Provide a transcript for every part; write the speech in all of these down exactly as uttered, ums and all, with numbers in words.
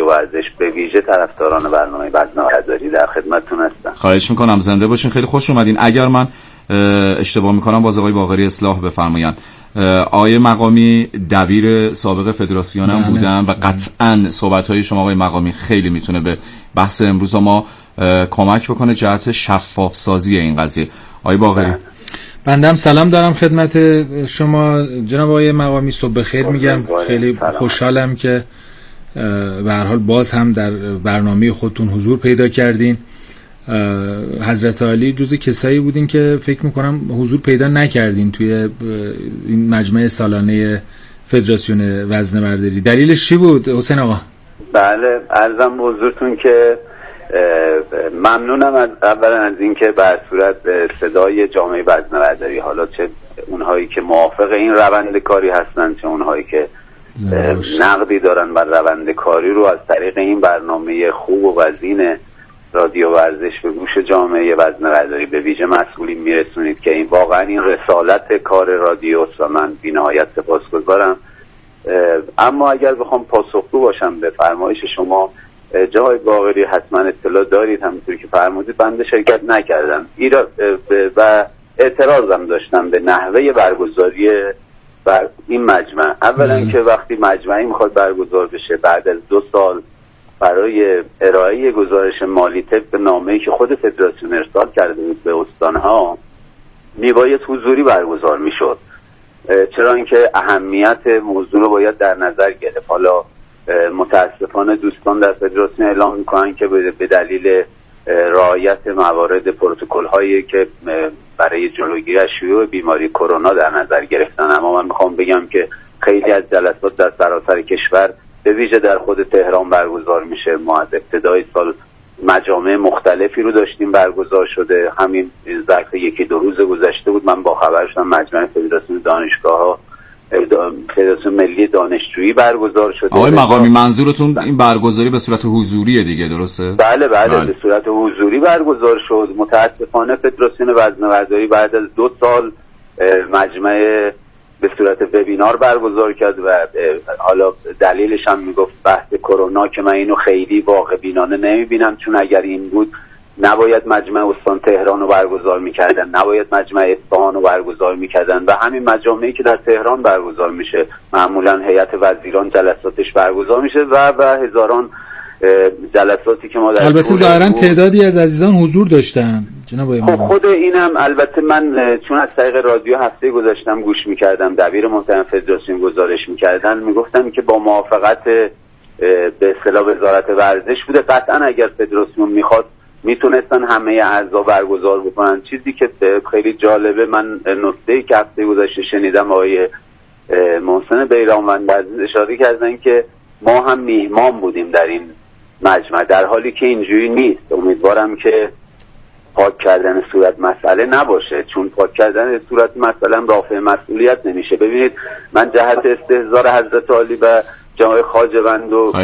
رادیو ورزش به ویژه طرفداران برنامه وزنه‌برداری در خدمتتون هستم. خواهش میکنم، زنده باشین، خیلی خوش اومدین. اگر من اشتباه میکنم باز آقای باقری اصلاح بفرمایند. آقای مقامی دبیر سابق فدراسیون هم بودن و قطعاً صحبت‌های شما آقای مقامی خیلی میتونه به بحث امروز ما کمک بکنه جهت شفاف سازی این قضیه. آقای باقری، بنده هم سلام دارم خدمت شما جناب آقای مقامی، صبح بخیر میگم. خیلی خوشحالم که به هر حال باز هم در برنامه خودتون حضور پیدا کردین. حضرت عالی جزء کسایی بودین که فکر میکنم حضور پیدا نکردین توی این مجمع سالانه فدراسیون وزنه‌برداری. دلیلش چی بود حسین آقا؟ بله، عرضم به حضورتون که ممنونم از اولا از اینکه به صورت صدای جامعه وزنه‌برداری، حالا چه اونهایی که موافق این روند کاری هستن چه اونهایی که نقدی دارن بر روند کاری رو، از طریق این برنامه خوب و وزین رادیو ورزش به گوش جامعه وزنه‌برداری به ویژه مسئولین میرسونید که این واقعا این رسالت کار رادیوست و من بی‌نهایت سپاسگزارم. اما اگر بخوام پاسخگو باشم به فرمایش شما، جای باقری حتما اطلاع دارید، همونطوری که فرمودید بنده شرکت نکردم ایرا و اعتراضم داشتم به نحوه برگزاری بر این مجمع. اولا که وقتی مجمعی میخواد برگزار بشه بعد از دو سال برای ارائه گزارش مالی طبق نامه‌ای که خود فدراسیون ارسال کرده بود به استان‌ها میباید حضوری برگزار میشد، چرا اینکه اهمیت موضوع رو باید در نظر گرفت. حالا متاسفانه دوستان در فدراسیون اعلام میکنن که به دلیل رعایت موارد پروتکل هایی که برای جلوگیری از شیوع بیماری کرونا در نظر گرفتن، اما من میخوام بگم که خیلی از جلسات در سراسر کشور به ویژه در خود تهران برگزار میشه. ما از ابتدای سال مجامع مختلفی رو داشتیم برگزار شده، همین ظرف یکی دو روز گذشته بود من با خبر شدم مجمع فدراسیون دانشگاه‌ها، فدراسیون ملی دانشجویی برگزار شده. آقای مقامی منظورتون این برگزاری به صورت حضوریه دیگه، درسته؟ بله بله, بله. به صورت حضوری برگزار شد. متاسفانه فدراسیون وزنه‌برداری بعد از دو سال مجمع به صورت وبینار برگزار کرد و حالا دلیلش هم میگفت بحث کرونا، که من اینو خیلی واقع بینانه نمیبینم، چون اگر این بود نباید مجمع استان تهران رو برگزار میکردن، نباید مجمع اصفهان رو برگزار میکردن و همین مجامعی که در تهران برگزار میشه معمولا هیئت وزیران جلساتش برگزار میشه و و هزاران جلساتی که ما در البته ظاهرا تعدادی از عزیزان حضور داشتن جناب آقای خب خود اینم البته من چون از طریق رادیو هفته گذاشتم گوش میکردم، دبیر محترم فدراسیون گزارش میکردن، میگفتن که با موافقت به اصطلاح وزارت ورزش بوده. قطعا اگر فدراسیون میخواد میتونستن همه اعضا برگزار بکنن. چیزی که خیلی جالبه، من نکته‌ای که هفته گذشته شنیدم آقای محسن بیرانوند اشاره کردن که ما هم میهمان بودیم در این مجمع، در حالی که اینجوری نیست. امیدوارم که پاک کردن صورت مسئله نباشه، چون پاک کردن صورت مسئله رافع مسئولیت نمیشه. ببینید من جهت استحضار حضرت عالی و جناب خواجه‌بند و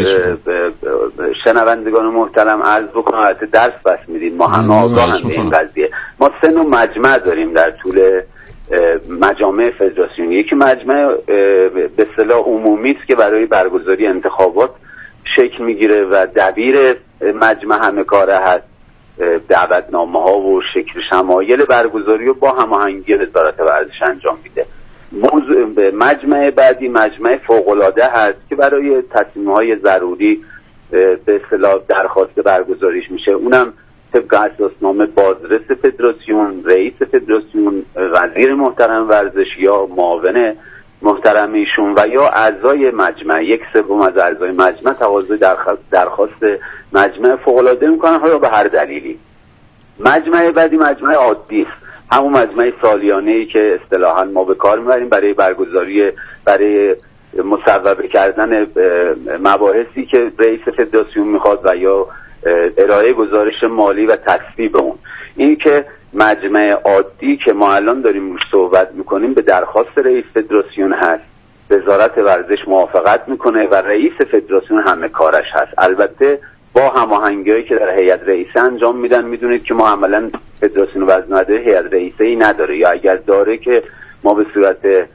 شنوندگان محترم عرض بکنم، البته درس بس میدید، ما هم آگاه هم به این قضیه. ما سه نوع مجمع داریم در طول مجامع فدراسیونی. یکی مجمع به اصطلاح عمومی است که برای برگزاری انتخابات شکل میگیره و دبیر مجمع همه کاره هست، دعوتنامه ها و شکل شمایل برگزاری رو با هماهنگی وزارت ورزش انجام میده. موضوع مجمع بعدی مجمع فوق‌العاده هست که برای تصمیم‌های ضروری به اصطلاح درخواست برگزاریش میشه. اونم طبق اساسنامه بازرس فدراسیون، رئیس فدراسیون، وزیر محترم ورزش یا معاون محترم ایشون و یا اعضای مجمع، یک سوم از اعضای مجمع تقاضای درخواست مجمع فوق‌العاده میکنن یا به هر دلیلی. مجمع بعدی مجمع عادی است، همون مجمع سالیانه‌ای که اصطلاحاً ما به کار میبریم برای برگزاری، برای مصوبه کردن مباحثی که رئیس فدراسیون میخواد و یا ارائه گزارش مالی و تصویب اون. این که مجمع عادی که ما الان داریم روش صحبت میکنیم به درخواست رئیس فدراسیون هست، وزارت ورزش موافقت میکنه و رئیس فدراسیون همه کارش هست، البته با هماهنگی‌هایی که در هیئت رئیسه انجام میدن. میدونید که ما عملاً فدراسیون وزنه‌برداری هیئت رئیسه‌ای نداره، یا اگر داره که ما به صورت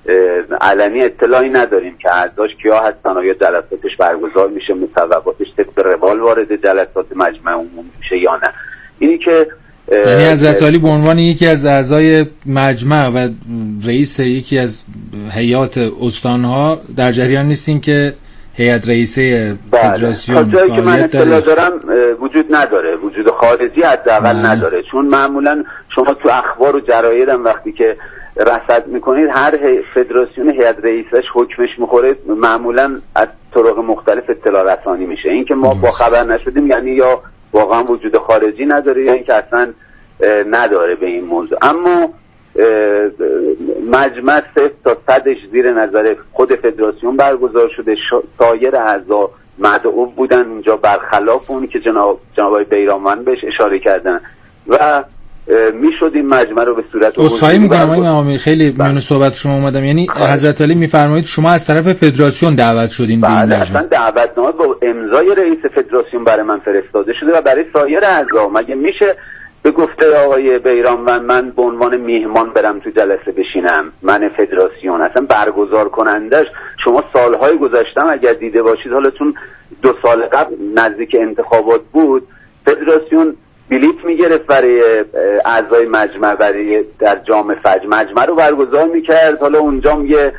علنی اطلاعی نداریم که اعضاش کیا هستن، آیا جلساتش برگزار میشه، مصوباتش طبق روال وارد جلسات مجمع عمومی میشه یا نه. اینی که یعنی حضرت علی به عنوان یکی از اعضای مجمع و رئیس یکی از هیئات استانها در جریان نیستین که هیئت رئیسه فدراسیون تا جایی که من اطلاع دارم وجود نداره، وجود خارجی حداقل نداره، چون معمولا شما تو اخبار و جراید هم وقتی که رصد میکنید هر فدراسیون هیئت رئیسش حکمش میخوره معمولا از طرق مختلف اطلاع رسانی میشه. این که ما با خبر نشدیم یعنی یا واقعا وجود خارجی نداره یا اینکه اصلا نداره به این موضوع. اما مجمع صفر تا صدش زیر نظر خود فدراسیون برگزار شده، سایر اعضا مدعو بودن اونجا برخلاف اون که جناب جناب بیرانوند بهش اشاره کردن و میشد این مجمع رو به صورت عذرخواهی میکنم آقای مقامی، خیلی میون صحبت شما اومدم. یعنی حضرت علی میفرمایید شما از طرف فدراسیون دعوت شدین به این مجمع؟ اصلا دعوتنامه با امضای رئیس فدراسیون برای من فرستاده شده و برای سایر اعضا. مگه میشه به گفته آقای بیرانوند من به عنوان میهمان برم تو جلسه بشینم؟ من فدراسیون اصلا برگزار کنندش، شما سالهای گذشتم اگر دیده باشید، حالا چون دو سال قبل نزدیک انتخابات بود فدراسیون بلیت میگرفت برای اعضای مجمع، برای در جام فجر مجمع رو برگزار میکرد، حالا اونجا یه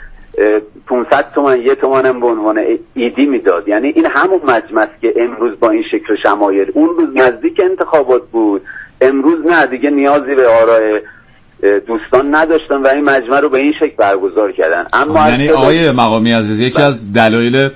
پانصد تومن یه تومن هم به عنوان ایدی میداد. یعنی این همون مجمع است که امروز با این شکل شمایل، اون روز نزدیک انتخابات بود، امروز نه، دیگه نیازی به آراء دوستان نداشتن و این مجمع رو به این شکل برگزار کردن. اما یعنی آقای مقامی عزیز یکی از دلایل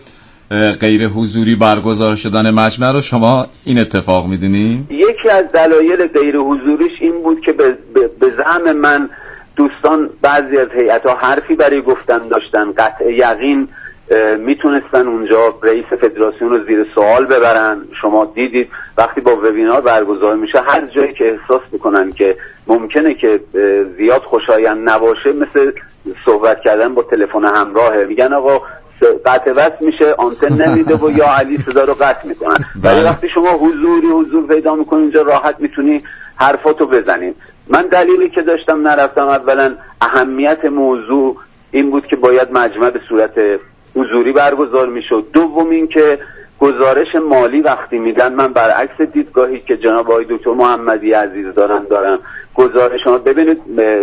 غیر حضوری برگزار شدن مجمع رو شما این اتفاق میدونی؟ یکی از دلایل غیر حضوریش این بود که به, به, به زعم من دوستان بعضی از هیئت‌ها حرفی برای گفتن داشتن، قطع یقین میتونستن اونجا رئیس فدراسیون رو زیر سوال ببرن. شما دیدید وقتی با وبینار برگزار میشه هر جایی که احساس بکنن که ممکنه که زیاد خوشایند نباشه، مثل صحبت کردن با تلفن همراهه، میگن آقا قطع وصل میشه آنتن نمیده و یا علی صدا رو قطع میکنن. ولی وقتی شما حضوری حضور پیدا میکنی اونجا راحت میتونی حرفاتو بزنی. من دلیلی که داشتم نرفتم اولا اهمیت موضوع این بود که باید مجمع به صورت حضوری برگزار میشد. دوم این که گزارش مالی وقتی میدن، من برعکس دیدگاهی که جناب آقای دکتر محمدی عزیز دارن دارم گزارش ها ببینید،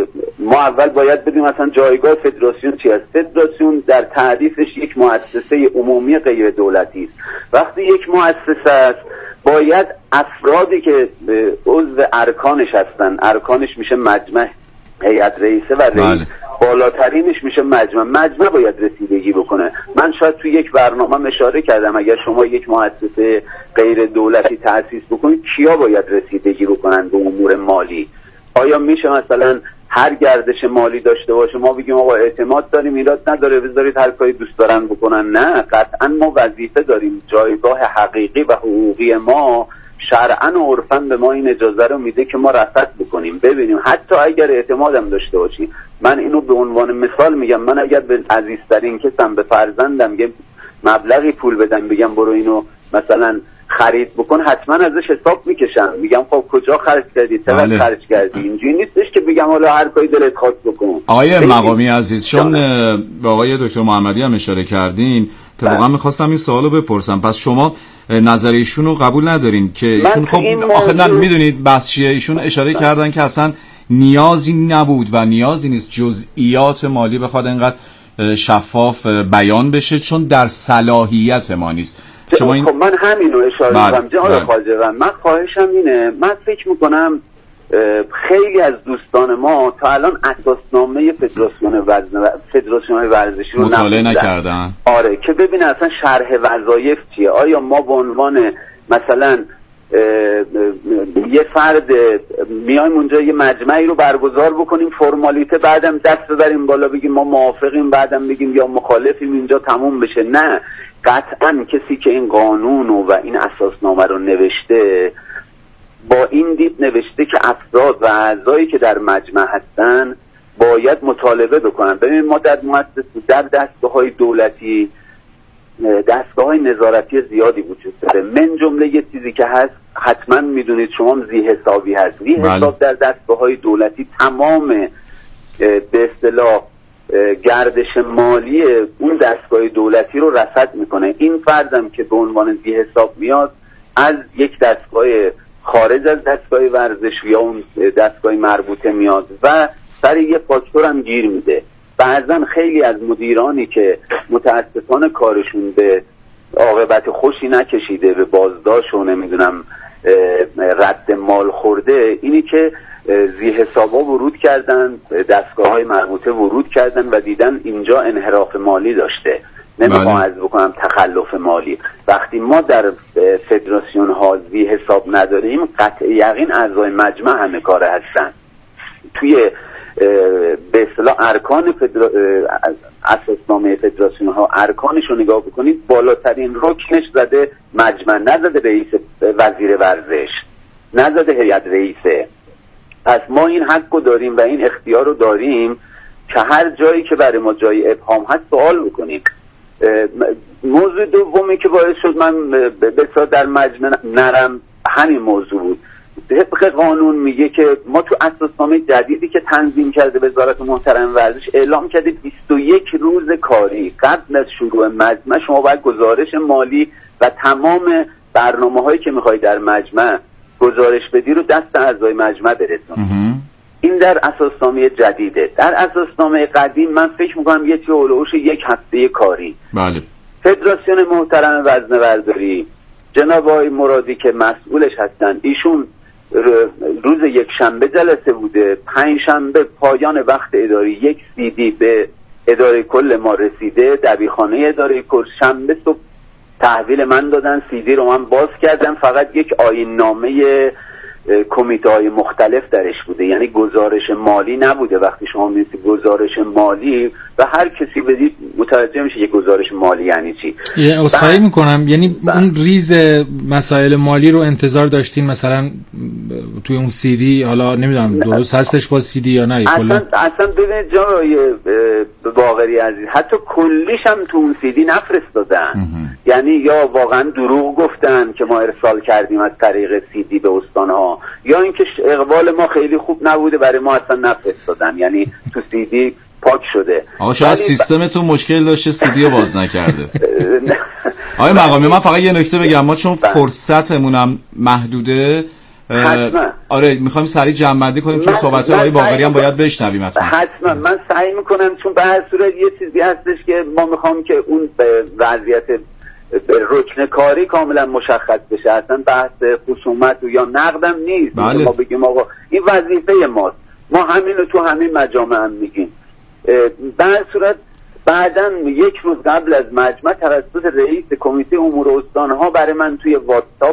ما اول باید بدیم مثلا جایگاه فدراسیون چی است. فدراسیون در تعریفش یک مؤسسه عمومی غیر دولتی است. وقتی یک مؤسسه است باید افرادی که عضو ارکانش هستن، ارکانش میشه مجمع، هیئت رئیسه و رئیس، بالاترینش میشه مجمع. مجمع باید رسیدگی بکنه. من شاید توی یک برنامه اشاره کردم اگر شما یک مؤسسه غیر دولتی تأسیس بکنید کیا باید رسیدگی بکنن به امور مالی. آیا میشه مثلا هر گردش مالی داشته باشه ما بگیم آقا اعتماد داریم ایراد نداره بذارید هر کاری دوست دارن بکنن؟ نه، قطعا ما وظیفه داریم. جایگاه حقیقی و حقوقی ما شرعاً و عرفاً به ما این اجازه رو میده که ما رصد بکنیم ببینیم، حتی اگر اعتمادم داشته باشیم. من اینو به عنوان مثال میگم، من اگر به عزیزترین کسم، به فرزندم یه مبلغی پول بدم بگم برو اینو مثلا خرید بکن، حتما ازش حساب میکشم، میگم خب کجا خرج کردی، چقدر خرج کردی. اینجوری نیستش که بگم حالا هر کاری دلت خواست بکن. آقای مقامی عزیز، چون به آقای دکتر محمدی هم اشاره کردین که واقعا میخواستم این سوالو بپرسم، پس شما نظر ایشون رو قبول ندارین که ایشون خب آخه نه میدونید بحث چیه، ایشون اشاره کردن که اصلا نیازی نبود و نیازی نیست جزئیات مالی بخواد اینقدر شفاف بیان بشه چون در صلاحیت ما نیست. شما این... خب من همینو اشاره می‌کنم جناب خواجه. من خواهشم اینه، من فکر میکنم خیلی از دوستان ما تا الان اساسنامه فدراسیون وزن فدراسیون ورزشی رو مطالعه نکردن. آره که ببین اصلا شرح وظایف چیه. آیا ما به عنوان مثلا یه فرد میایم اونجا یه مجمعی رو برگزار بکنیم فرمالیته، بعدم دست ببریم بالا بگیم ما موافقیم، بعدم بگیم یا مخالفیم، اینجا تموم بشه؟ نه، قطعا کسی که این قانون و این اساسنامه رو نوشته با این دید نوشته که افراد و اعضایی که در مجمع هستن باید مطالبه بکنن. ببین ما در مؤسسه در دستگاه‌های دولتی دستگاه‌های نظارتی زیادی وجود داره، من جمله یه چیزی که هست حتما میدونید شما زی حسابی هست. زی حساب در دستگاه‌های دولتی تمام به اصطلاح گردش مالی اون دستگاه دولتی رو رصد میکنه. این فردم که به عنوان ذی حساب میاد از یک دستگاه خارج از دستگاه ورزش یا اون دستگاه مربوطه میاد و سر یه فاکتور هم گیر میده. بعضا خیلی از مدیرانی که متاسفانه کارشون به عاقبت خوشی نکشیده، به بازداشت و نمیدونم رد مال خورده، اینی که ذی حسابا ورود کردن، دستگاه های مربوطه ورود کردن و دیدن اینجا انحراف مالی داشته. نمیخوام عرض بکنم تخلف مالی. وقتی ما در فدراسیون ها ذی حساب نداریم، قطع یقین اعضای مجمع همه کاره هستن. توی به اصطلاح ارکان فدرا... اساسنامه فدراسیون ها ارکانش رو نگاه بکنید، بالاترین رکنش زده مجمع، نزده رئیس وزیر ورزش، نزده هیئت رئیسه. پس ما این حق رو داریم و این اختیار رو داریم که هر جایی که برای ما جای ابهام هست سوال بکنیم. موضوع دومی که باعث شد من بسیار در مجمع نرم همین موضوع بود. طبق قانون میگه که ما تو اساسنامه جدیدی که تنظیم کرده وزارت محترم ورزش اعلام کرده بیست و یک روز کاری قبل از شروع مجمع شما باید گزارش مالی و تمام برنامه هایی که میخوای در مجمع گزارش بدی رو دست اعضای مجمع برسون. این در اساسنامه جدیده. در اساسنامه قدیم من فکر میکنم یه چیز اولوش یک هفته کاری. بله. فدراسیون محترم وزنه‌برداری جناب آقای مرادی که مسئولش هستن، ایشون روز یک شنبه جلسه بوده، پنج شنبه پایان وقت اداری یک سی دی به اداره کل ما رسیده، دبیرخانه اداره کل. شنبه صبح تحویل من دادن، سی دی رو من باز کردم، فقط یک آیین نامه کمیته های مختلف درش بوده، یعنی گزارش مالی نبوده. وقتی شما می‌بینید گزارش مالی و هر کسی بدید متوجه میشه یک گزارش مالی یعنی چی. یه عذرخواهی میکنم، یعنی با... اون ریز مسائل مالی رو انتظار داشتین مثلا توی اون سی دی، حالا نمیدونم درست هستش با سی دی یا نه؟ اصلا اصلا ببینید جای باقری عزیز، حتی کلیش هم تو اون سی دی نفرستادن. یعنی یا واقعا دروغ گفتن که ما ارسال کردیم از طریق سی دی به استان‌ها، یا اینکه اقبال ما خیلی خوب نبوده برای ما اصلا نفرستادن، یعنی تو سی دی پاک شده. آقا شاید سیستمتون مشکل داشته سی دی رو باز نکرده. آقای مقامی من فقط یه نکته بگم، ما چون فرصتمونم محدوده حتما آره میخوایم سریع جمع‌بندی کنیم چون صحبت‌های آقای باقری هم باید بشنویم. حتما حتما من سعی میکنم، چون به هر صورت یه چیزی هستش که ما میخوام که اون وضعیت رکن کاری کاملا مشخص بشه، اصلا بحث خصومت یا نقدم نیست. بله. ما بگیم آقا این وظیفه ماست، ما همین رو تو همین مجامع هم میگیم. به هر صورت بعداً یک روز قبل از مجمع توسط رئیس کمیته امور استان‌ها برای من توی واتساپ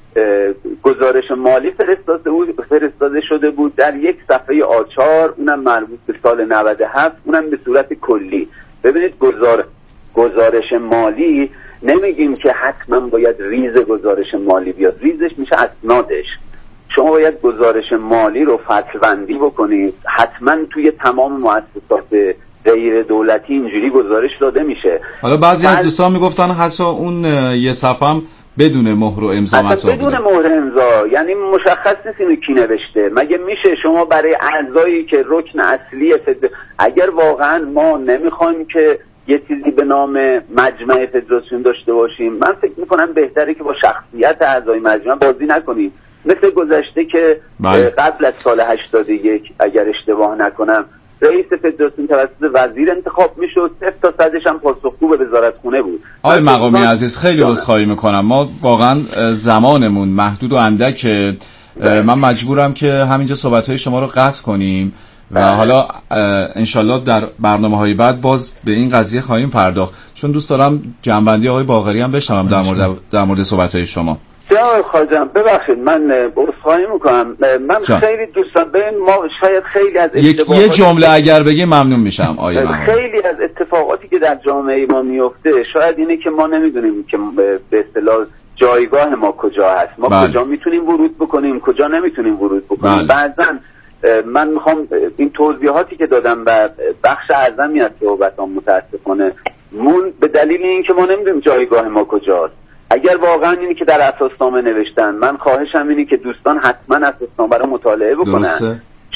گزارش مالی فرستاده بود فرستاده شده بود در یک صفحه آ چهار، اونم مربوط به سال نود و هفت، اونم به صورت کلی. ببینید گزار گزارش مالی نمیگیم که حتما باید ریز گزارش مالی بیاد، ریزش میشه اسنادش. شما باید گزارش مالی رو فصل‌بندی بکنید، حتما توی تمام مؤسسات غیر دولتی اینجوری گزارش داده میشه. حالا بعضی از دوستان میگفتن حتی اون یه صفحه هم بدون مهر و امضا مطابق بدون مهر امضا، یعنی مشخص نیست اینو کی نوشته. مگه میشه شما برای اعضایی که رکن اصلی فدر... اگر واقعا ما نمیخوایم که یه چیزی به نام مجمع فدراسیون داشته باشیم، من فکر میکنم بهتره که با شخصیت اعضای مجمع بازی نکنیم، مثل گذشته که بله. قبل از سال هشتاد و یک اگر اشتباه نکنم رئیس فدراسیون توسط وزیر انتخاب میشد، صفر تا صدش هم پاسخگو به وزارت خونه بود. آقای مقامی عزیز خیلی عذرخواهی میکنم، ما واقعا زمانمون محدود و اندکه، من مجبورم که همینجا صحبت‌های شما رو قطع کنیم و بله. حالا انشالله در برنامه‌های بعد باز به این قضیه خواهیم پرداخت، چون دوست دارم جنبندی آقای باقری هم بشنوم در مورد در مورد صحبت‌های شما. جناب خواجم ببخشید من عذرخواهی میکنم، من جان. خیلی دوستان ببین ما شاید خیلی از اتفاقات یه جمله اگر بگی ممنون میشم آیه من. خیلی از اتفاقاتی که در جامعه ما میفته شاید اینه که ما نمیدونیم که به اصطلاح جایگاه ما کجا هست، ما بله. کجا میتونیم ورود بکنیم، کجا نمیتونیم ورود بکنیم. بله. بعضا من میخوام این توضیحاتی که دادم و بخش اعظمی از صحبتام متاسفانه مون به دلیل اینکه ما نمیدونیم جایگاه ما کجاست. اگر واقعا اینی که در اساسنامه نوشتن، من خواهشم اینه که دوستان حتما اساسنامه رو مطالعه بکنن. درسته.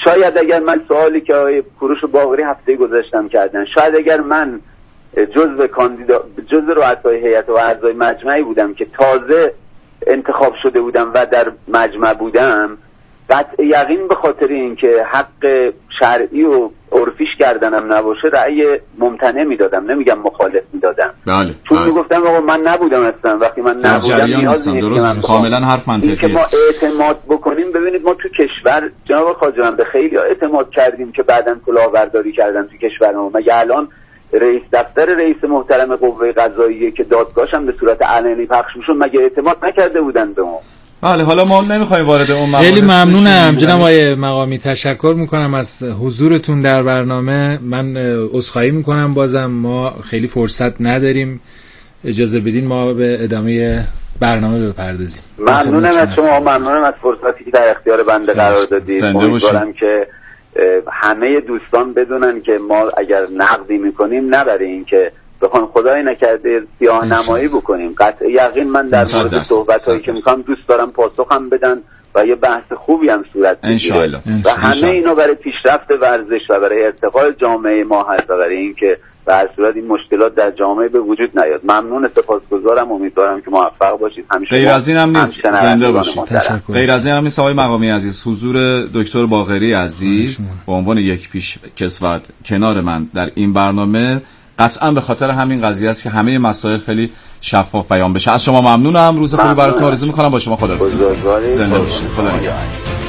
شاید اگر من سوالی که آقای کوروش باقری هفته گذاشتم کردن، شاید اگر من جزء کاندیدا جزء رؤسای هیئت و اعضای مجمعی بودم که تازه انتخاب شده بودم و در مجمع بودم، قطع یقین به خاطر اینکه حق شرعی و عرفیش کردنم نباشه رأی ممتنع میدادم، نمیگم مخالف میدادم. بله. چون بله. میگفتم آقا من نبودم اصلا، وقتی من نبودم نیاز نیست درست، کاملا حرف منطقیه. که ما اعتماد بکنیم. ببینید ما تو کشور جناب خواجه به خیلی اعتماد کردیم که بعداً کلاهبرداری کردن تو کشور ما. مگه الان رئیس دفتر رئیس محترم قوه قضاییه که دادگاهش هم به صورت علنی پخش میشد، مگه اعتماد نکرده بودن به ما؟ بله. حالا ما نمیخوایم وارد اون مباحث خیلی ممنونم جناب آقای مقامی، تشکر میکنم از حضورتون در برنامه. من عذرخواهی میکنم بازم ما خیلی فرصت نداریم، اجازه بدین ما به ادامه برنامه بپردازیم. ممنونم از شما، ممنونم از فرصتی که در اختیار بنده قرار دادید. امیدوارم که همه دوستان بدونن که ما اگر نقدی میکنیم نه برای این که بخوام خدای نکرده سیاه نمایی بکنیم. قطع یقین من در مورد صحبتایی که میکنم دوست دارم پاسخم بدن و یه بحث خوبی هم صورت بگیره و همه اینا برای پیشرفت ورزش و برای ارتقاء جامعه ما هست و برای اینکه به هر صورت این مشکلات در جامعه به وجود نیاد. ممنون، سپاسگزارم، امیدوارم که موفق باشید. همیشه غیر از این هم نیست، زنده باشید. غیر از این هم نیست آقای مقامی عزیز، حضور دکتر باقری عزیز به عنوان یک پیش کسوت کنار من در این برنامه قطعا به خاطر همین قضیه است که همه مسائل خیلی شفاف بیان بشه. از شما ممنونم، روز خوبی براتون آرزو میکنم. با شما خداحافظی. زنده باشید. خدا نگهدار.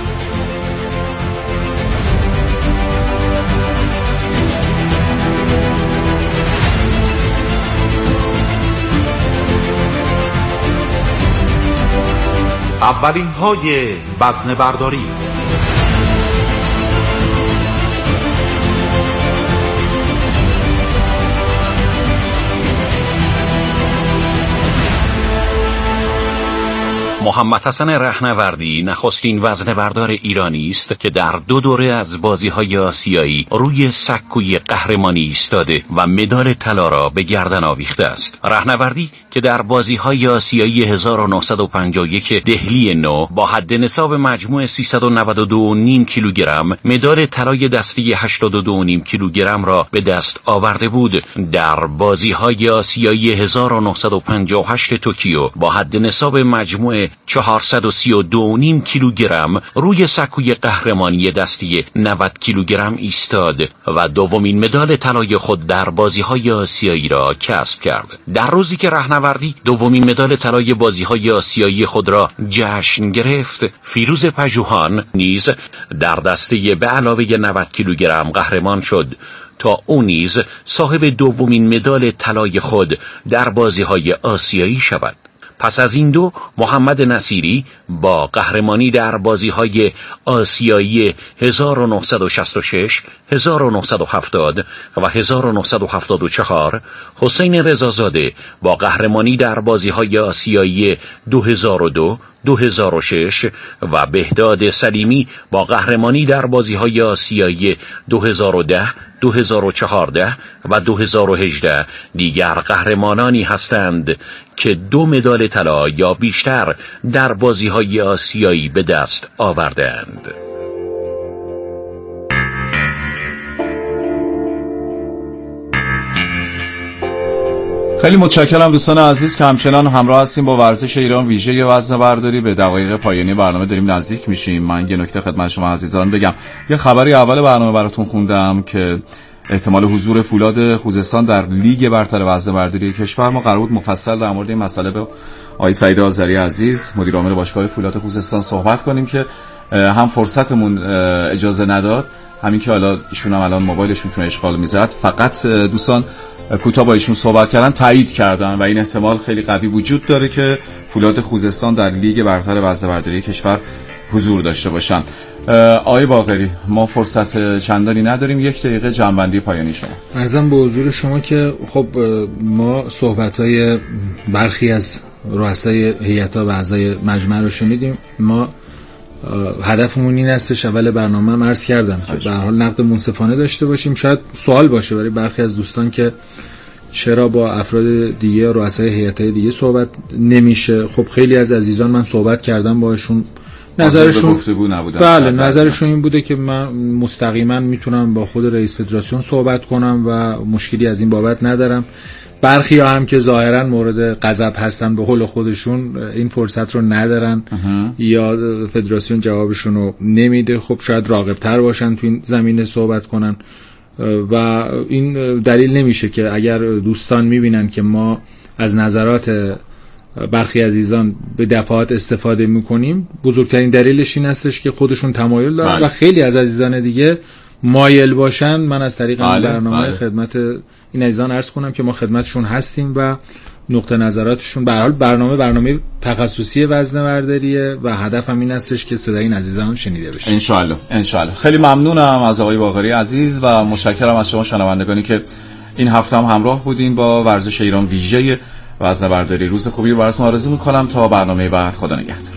اولین های وزنه برداری. محمد حسن رهنوردی نخستین وزنه بردار ایرانی است که در دو دوره از بازی‌های آسیایی روی سکوی قهرمانی ایستاده و مدال طلا را به گردن آویخته است. رهنوردی که در بازی‌های آسیایی هزار و نهصد و پنجاه و یک دهلی نو با حد نصاب مجموع سیصد و نود و دو و نیم کیلوگرم مدال طلای دستی هشتاد و دو و نیم کیلوگرم را به دست آورده بود، در بازی‌های آسیایی هزار و نهصد و پنجاه و هشت توکیو با حد نصاب مجموع چهارصد و سی و دو و نیم کیلوگرم روی سکوی قهرمانی دستی نود کیلوگرم ایستاد و دومین مدال طلای خود در بازی‌های آسیایی را کسب کرد. در روزی که رهنوردی دومین مدال طلای بازی‌های آسیایی خود را جشن گرفت، فیروز پژوهان نیز در دسته به علاوه نود کیلوگرم قهرمان شد تا او نیز صاحب دومین مدال طلای خود در بازی‌های آسیایی شود. پس از این دو، محمد نصیری با قهرمانی در بازی‌های آسیایی هزار و نهصد و شصت و شش، هزار و نهصد و هفتاد و هزار و نهصد و هفتاد و چهار، حسین رضازاده با قهرمانی در بازی‌های آسیایی دو هزار و دو، دو هزار و شش و بهداد سلیمی با قهرمانی در بازی‌های آسیایی دو هزار و ده، دو هزار و چهارده و دو هزار و هجده دیگر قهرمانانی هستند که دو مدال طلا یا بیشتر در بازی‌های آسیایی به دست آوردند. خیلی متشکرم دوستان عزیز که همچنان همراه هستیم با ورزش ایران ویژه وزنه برداری. به دقایق پایانی برنامه داریم نزدیک میشیم. من یه نکته خدمت شما عزیزان بگم. یه خبری اول برنامه براتون خوندم که احتمال حضور فولاد خوزستان در لیگ برتر وزنه برداری کشور. ما قرار بود مفصل در مورد این مسئله با آقای سعید آذری عزیز مدیر عامل باشگاه فولاد خوزستان صحبت کنیم که هم فرصتمون اجازه نداد، همین که حالا ایشون هم الان موبایلشون چون اشغال میزد. فقط دوستان کوتاه با ایشون صحبت کردن، تایید کردن و این احتمال خیلی قوی وجود داره که فولاد خوزستان در لیگ برتر وزنه برداری کشور حضور داشته باشن. آقای باقری، ما فرصت چندانی نداریم، یک دقیقه جنبندی پایانی شما. عرضم به حضور شما که خب ما صحبت‌های برخی از رؤسای هیئت‌ها و اعضای مجمع رو شنیدیم. ما هدفمون این هستش، اول برنامه هم عرض کردم که به هر حال نقد منصفانه داشته باشیم. شاید سوال باشه برای برخی از دوستان که چرا با افراد دیگه رؤسای هیئت‌های دیگه صحبت نمیشه. خب خیلی از عزیزان من صحبت کردم باشون، نظرشون گفتگو نبودن. بله نظرشون این بوده که من مستقیما میتونم با خود رئیس فدراسیون صحبت کنم و مشکلی از این بابت ندارم. برخی ها هم که ظاهرا مورد غضب هستن به قول خودشون این فرصت رو ندارن یا فدراسیون جوابشون رو نمیده. خب شاید راغب‌تر باشن تو این زمینه صحبت کنن و این دلیل نمیشه که اگر دوستان میبینن که ما از نظرات برخی عزیزان به دفعات استفاده میکنیم، بزرگترین دلیلش این هستش که خودشون تمایل دارن بله. و خیلی از عزیزان دیگه مایل باشن. من از طریق این برنامه بله. خدمت این عزیزان عرض کنم که ما خدمتشون هستیم و نقطه نظراتشون به هر حال برنامه برنامه تخصصی وزنه‌برداریه و هدفم این هستش که صدای این عزیزان شنیده بشه. ان شاء الله ان شاء الله. خیلی ممنونم از آقای باقری عزیز و متشکرم از شما شنوندگانی که این هفته هم همراه بودین با ورزش ایران ویژه وزنه‌برداری. روز خوبی رو براتون آرزو می‌کنم تا برنامه بعد. خدا نگهدار.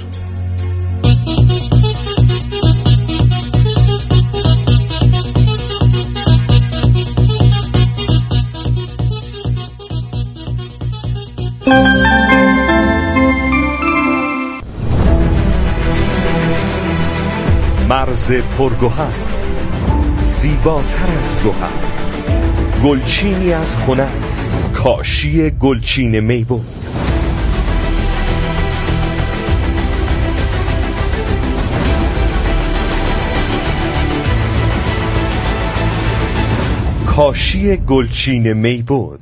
مرز پرگوهر، زیباتر از گوهر، گلچینی از هنر، کاشی گلچین میبود. کاشی گلچین میبود.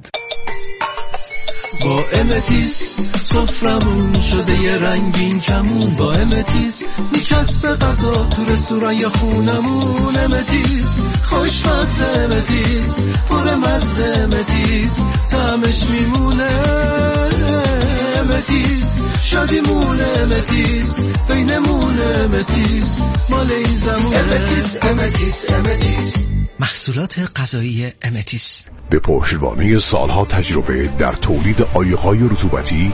با امتیس سفرمون شده یه رنگین کمون، با امتیس میچسب غذا تو رستوران یا خونمون. امتیس خوشمزه، امتیس پر مزه، امتیس طعمش میمونه. امتیس شادیمونه، امتیس بینمونه، امتیس مال این زمونه. امتیس امتیس امتیس محصولات غذایی امتیس. به پشتوانه سالها تجربه در تولید عایق‌های رطوبتی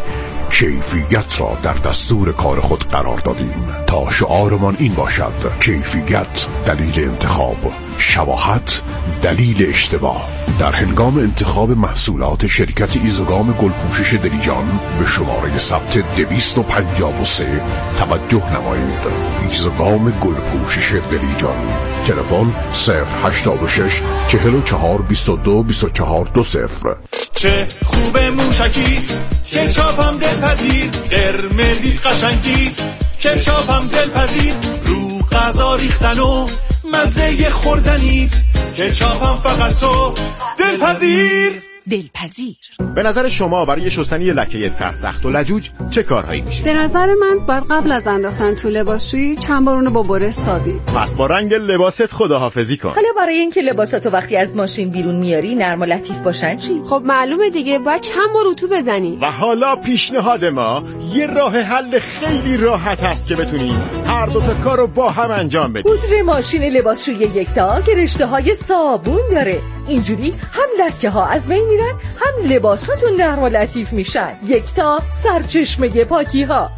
کیفیت را در دستور کار خود قرار دادیم تا شعارمان این باشد: کیفیت دلیل انتخاب، شباهت دلیل اشتباه. در هنگام انتخاب محصولات شرکت ایزوگام گلپوشش دلیجان به شماره ثبت دویست و پنجاه و سه توجه نمایید. ایزوگام گلپوشش دلیجان. تلفن صفر هشتاد و شش چهل و چهار بیست و دو بیست و چهار دو صفر. چه خوبه موشکیت، کچاپم دلپذیر، قرمزیت قشنگیت، کچاپم دلپذیر، رو غذا ریختن و مزه خوردنیت، کچاپم فقط تو دلپذیر. دلپذیر. به نظر شما برای شستن یه لکه سرسخت و لجوج چه کارهایی میشه؟ به نظر من باید قبل از انداختن تو لباسشویی چند بار اونو با بره سابی. پس با رنگ لباست خداحافظی کن. حالا برای اینکه لباساتو وقتی از ماشین بیرون میاری نرم و لطیف باشن چی؟ خب معلومه دیگه، باید چند بار اتو بزنی. و حالا پیشنهاد ما یه راه حل خیلی راحت هست که بتونی هر دو تا کارو با هم انجام بدی. پودر ماشین لباسشویی یکتا که رشته‌های صابون داره. اینجوری هم لکه ها از بین میرن، هم لباساتون نرم و لطیف میشن. یکتا، سرچشمه پاکی ها.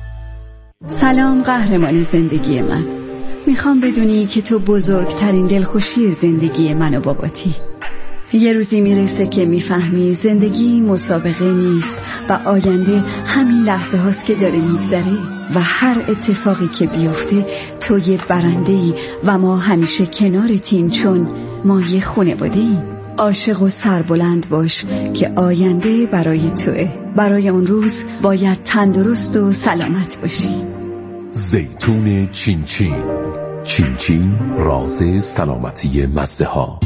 سلام قهرمان زندگی من. میخوام بدونی که تو بزرگترین دلخوشی زندگی من و باباتی. یه روزی میرسه که میفهمی زندگی مسابقه نیست و آینده همین لحظه هاست که داره میگذره و هر اتفاقی که بیفته تو یه برنده‌ای و ما همیشه کنارتیم چون ما یه خانواده ایم. عاشق و سربلند باش که آینده برای توه. برای اون روز باید تندرست و سلامت باشی. زیتون چین چین. چین چین راز سلامتی مزه ها.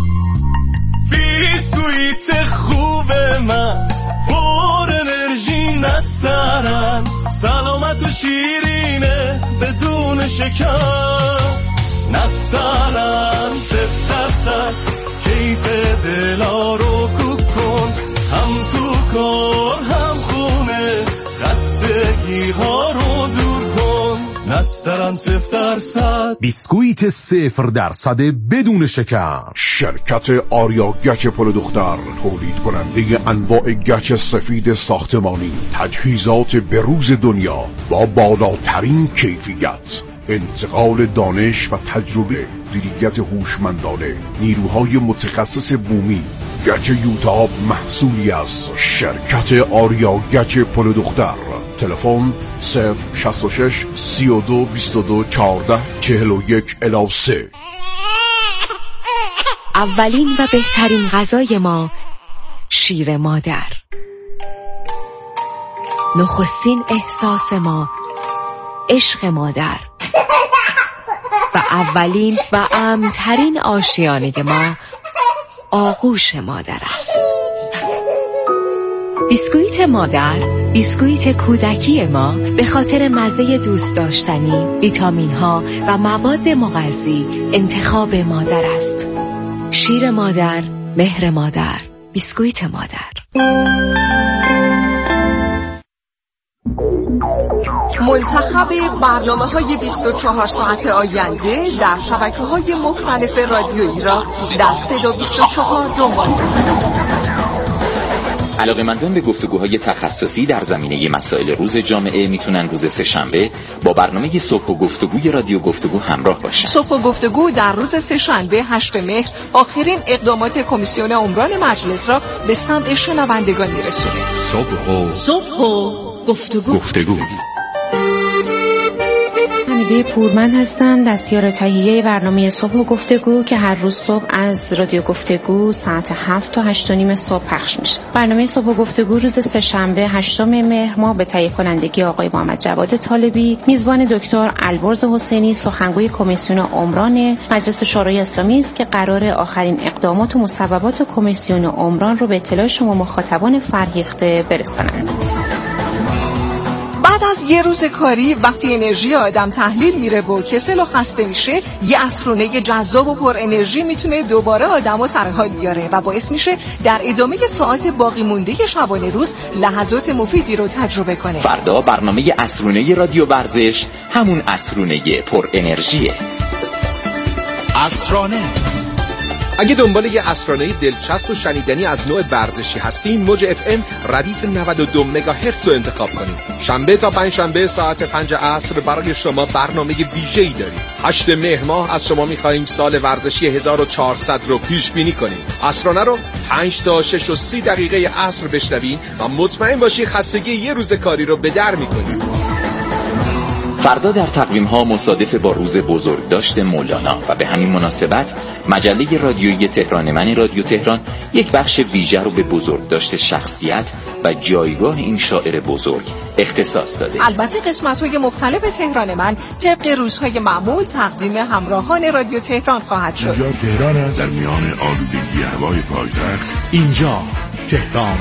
بیسکویت خوب من پر انرژی نسترن، سلامت و شیرینه بدون شکر نسترن. صفر درصد کیف دلا رو کوک کن، هم تو کار هم خونه خستگی ها رو دور کن. نسترن صفر درصد. بیسکویت صفر درصد بدون شکر. شرکت آریا گچ پل دختر تولید کننده انواع گچ سفید ساختمانی، تجهیزات بروز دنیا با بالاترین کیفیت. انتقال دانش و تجربه، دیریت هوشمندانه، نیروهای متخصص بومی. گچ یوتاب محصولی از شرکت آریا گچ پل دختر. تلفن صفر شصت و شش سی و دو بیست و دو چهارده چهل و یک الی سه. اولین و بهترین غذای ما شیر مادر. نخستین احساس ما عشق مادر و اولین و امن‌ترین آشیانه ما آغوش مادر است. بیسکویت مادر، بیسکویت کودکی ما به خاطر مزه دوست داشتنی، ویتامین ها و مواد مغذی انتخاب مادر است. شیر مادر، مهر مادر، بیسکویت مادر. منتخب برنامه های بیست و چهار ساعت آینده در شبکه های مختلف رادیویی را در صدا بیست و چهار دنبال کنید. علاقه‌مندان به گفتگوهای تخصصی در زمینه مسائل روز جامعه میتونن روز سه‌شنبه با برنامه صبح و گفتگوی رادیو گفتگو همراه باشن. صبح و گفتگو در روز سه‌شنبه هشت مهر آخرین اقدامات کمیسیون عمران مجلس را به سمع شنوندگان میرسونه. صبح و صبح و گفتگو. گفتگو. حمیده پورمند هستم، دستیار تهیه برنامه صبح و گفتگو که هر روز صبح از رادیو گفتگو ساعت هفت تا هشت و نیم صبح پخش میشه. برنامه صبح و گفتگو روز سه‌شنبه هشتم مهر ماه به تهیه کنندگی آقای محمد جواد طالبی، میزبان دکتر البرز حسینی، سخنگوی کمیسیون عمران مجلس شورای اسلامی است که قرار آخرین اقدامات و مصوبات کمیسیون عمران رو به اطلاع شما مخاطبان فرهیخته برسانند. بعد از یه روز کاری وقتی انرژی آدم تحلیل میره و کسل و خسته میشه، یه عصرونه جذاب و پر انرژی میتونه دوباره آدمو سر حال بیاره و باعث میشه در ادامه ساعات باقی مونده شبانه روز لحظات مفیدی رو تجربه کنه. فردا برنامه عصرونه رادیو ورزش همون عصرونه پر انرژیه. عصرانه. اگه دنبال یه عصرانه دلچسب و شنیدنی از نوع ورزشی هستین، موج اف ام ردیف نود و دو مگاهرتز رو انتخاب کنید. شنبه تا پنجشنبه ساعت پنج عصر برای شما برنامه ویژه‌ای داریم. هشت مهر ماه از شما می‌خوایم سال ورزشی هزار و چهارصد رو پیش بینی کنید. عصرانه رو پنج تا شش و سی دقیقه عصر بشنوین و مطمئن باشی خستگی یه روز کاری رو به در می‌کنید. فردا در تقویم ها مصادف با روز بزرگداشت مولانا و به همین مناسبت مجله رادیویی تهران من رادیو تهران یک بخش ویژه رو به بزرگداشت شخصیت و جایگاه این شاعر بزرگ اختصاص داده. البته قسمت‌های مختلف تهران من طبق روزهای معمول تقدیم همراهان رادیو تهران خواهد شد. اینجا تهران است، در میان آلودگی هوای پایتخت. اینجا تهران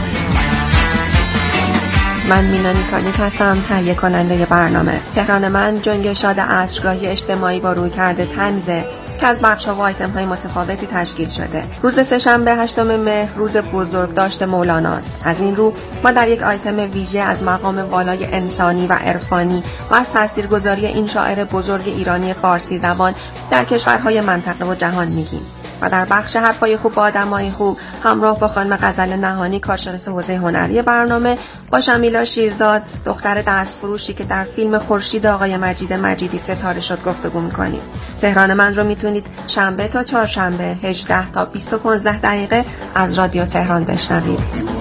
من مینا نیکانیک هستم، تهیه کننده برنامه. تهران من جنگ شاد عصرگاهی اجتماعی با رویکرد طنزه که از بخش‌ها و آیتم‌های متفاوتی تشکیل شده. روز سه‌شنبه هشتم مهر روز بزرگداشت مولاناست. از این رو ما در یک آیتم ویژه از مقام والای انسانی و عرفانی و از تاثیرگذاری این شاعر بزرگ ایرانی فارسی زبان در کشورهای منطقه و جهان میگیم. و در بخش حرفای خوب با آدمای خوب همراه با خانم غزل نهانی کارشناس حوزه هنری برنامه با شمیلا شیرزاد دختر دستفروشی که در فیلم خورشید آقای مجید مجیدی ستاره شد گفتگو می‌کنیم. تهران من رو میتونید شنبه تا چهارشنبه هجده تا بیست و پنج دقیقه از رادیو تهران بشنوید.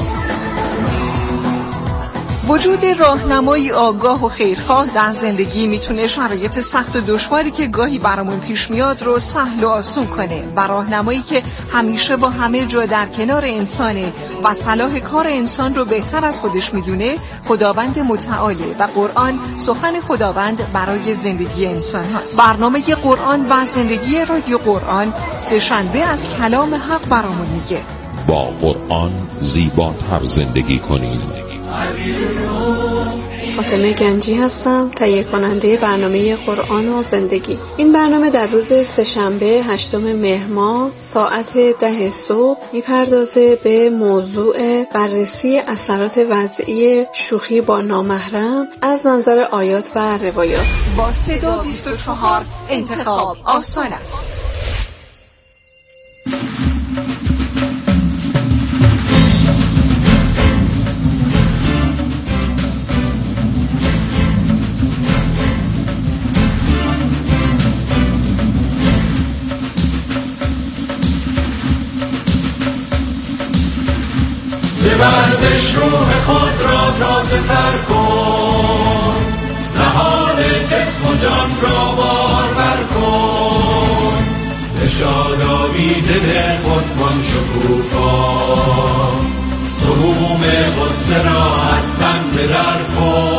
وجود راهنمایی آگاه و خیرخواه در زندگی میتونه شرایط سخت و دشواری که گاهی برامون پیش میاد رو سهل و آسون کنه و راهنمایی که همیشه با همه جا در کنار انسانه و صلاح کار انسان رو بهتر از خودش میدونه خداوند متعالی و قرآن سخن خداوند برای زندگی انسان هست. برنامه قرآن و زندگی رادیو قرآن سه شنبه از کلام حق برامون میگه با قرآن زیباتر زندگی کنید. فاطمه گنجی هستم، تهیه کننده برنامه قرآن و زندگی. این برنامه در روز سه‌شنبه هشتم مهر ماه ساعت ده صبح میپردازه به موضوع بررسی اثرات وضعی شوخی با نامحرم از منظر آیات و روایات. با صدا بیست و چهار انتخاب آسان است. ورزش روح خود را تازه تر کن، نهاد جسم و جان را بارور کن، به شادابی دل خود کن شکوفا، سموم غصه را از تن بدر کن.